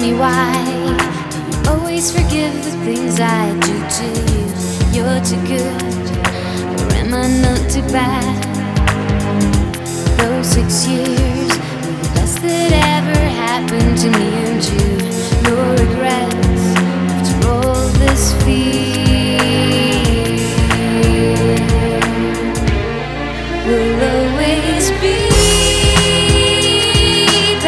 me why do you always forgive the things I do to you? You're too good, or am I not too bad? Those 6 years were the best that ever happened to me and you.